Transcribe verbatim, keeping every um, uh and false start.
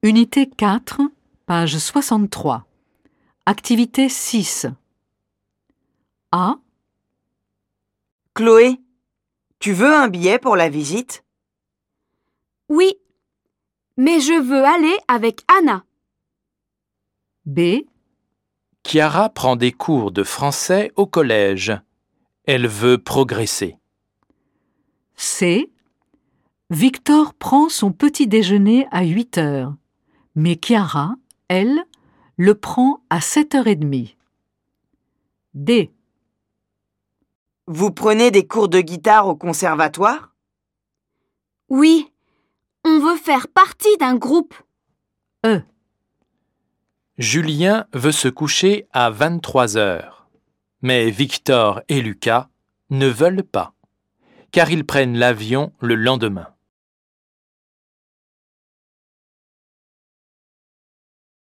Unité quatre, page soixante-trois. Activité six. A. Chloé, tu veux un billet pour la visite? Oui, mais je veux aller avec Anna. B. Chiara prend des cours de français au collège. Elle veut progresser. C. Victor prend son petit déjeuner à huit heures, mais Chiara, elle, le prend à sept heures trente. D. Vous prenez des cours de guitare au conservatoire? Oui, on veut faire partie d'un groupe. E. Julien veut se coucher à vingt-trois heures. Mais Victor et Lucas ne veulent pas, car ils prennent l'avion le lendemain.